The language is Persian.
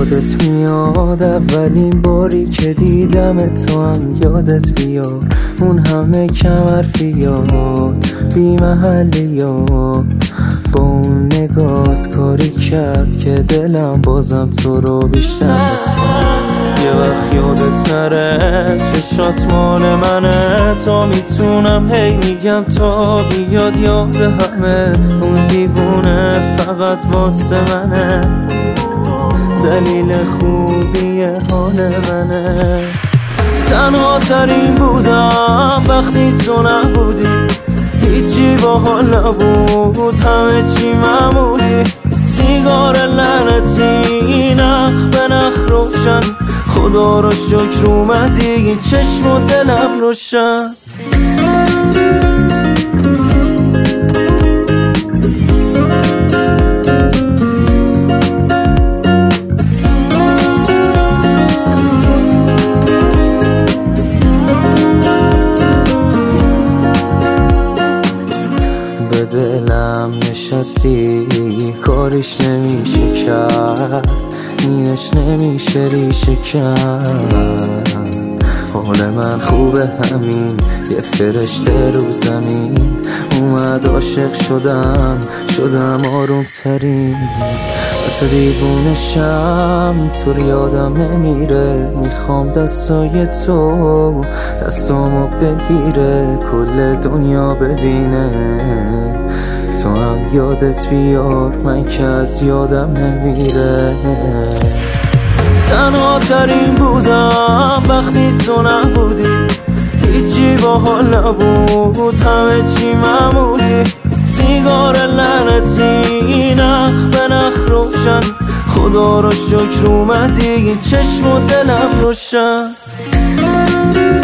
یادت میاد اولین باری که دیدم تو هم یادت بیاد اون همه کم حرفیات بی محلیات با اون نگات کاری کرد که دلم بازم تو رو بیشتر بخواد. یه وقت یادت نره چشات مال منه تا میتونم هی میگم تا بیاد یاد همه اون دیوونه فقط واسه منه دلیل خوبی حال منه تنها ترین بودم وقتی تو نبودی هیچی با حال نبود همه چی معمولی سیگار لعنتی نخ به نخ روشن خدا رو شکر اومدی چشم و دلم روشن به دلم نشستی کارش نمیشه کرد اینش نمیشه ریشه کرد حال من خوبه همین یه فرشته رو زمین اومد عاشق شدم آروم ترین حتی دیوونشم تو یادم نمیره میخوام دستای تو دستامو بگیره کل دنیا ببینه تو هم یادت بیار من که از یادم نمیره تنها ترین بودم وقتی تو نبودی هیچی با حال نبود همه چی معمولی سیگار لعنتی نخ به نخ روشن خدا رو شکر اومدی چشم و دلم روشن